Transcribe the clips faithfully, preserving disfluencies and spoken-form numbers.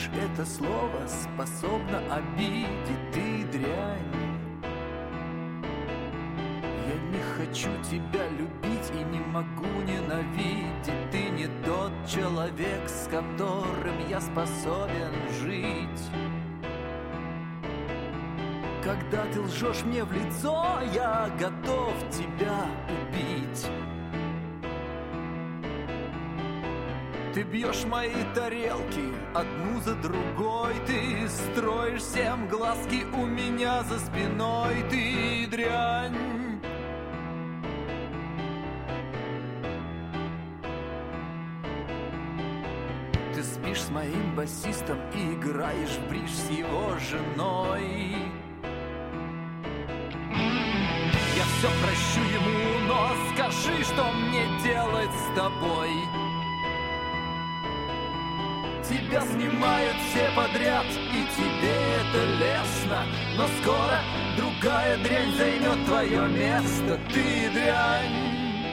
лишь это слово способно обидеть. Ты дрянь. Я не хочу тебя любить и не могу ненавидеть. Ты не тот человек, с которым я способен жить. Когда ты лжешь мне в лицо, я готов тебя убить. Ты бьешь мои тарелки одну за другой. Ты строишь всем глазки у меня за спиной. Ты дрянь. Ты спишь с моим басистом и играешь в бридж с его женой. Я все прощу ему, но скажи, что мне делать с тобой. Тебя снимают все подряд, и тебе это лестно. Но скоро другая дрянь займет твое место. Ты дрянь.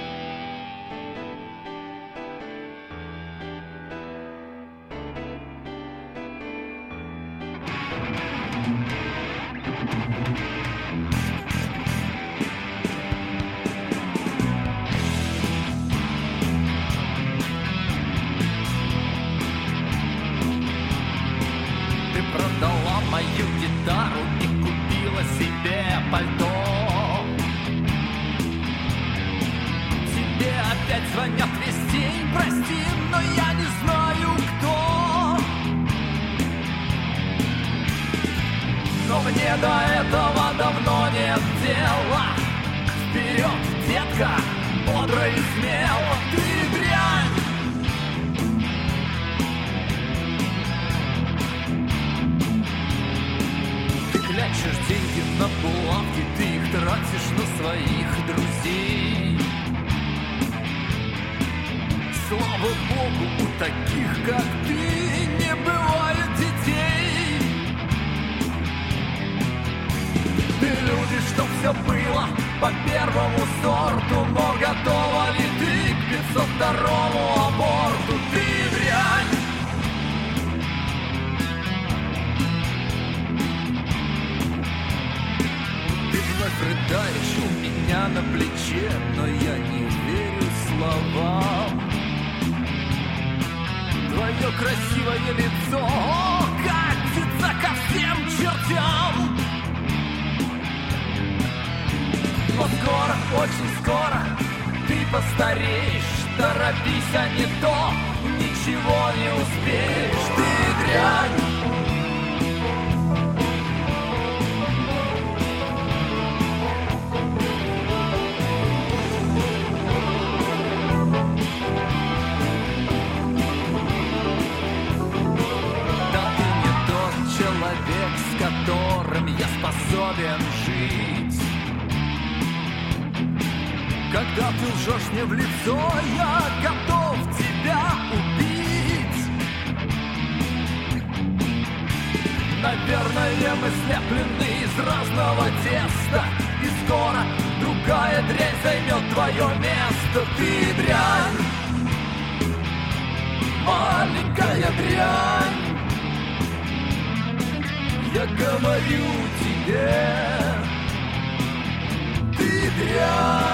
Когда ты лжешь мне в лицо, я готов тебя убить. Наверное, мы слеплены из разного теста, и скоро другая дрянь займет твое место. Ты дрянь, маленькая дрянь. Я говорю тебе, ты дрянь.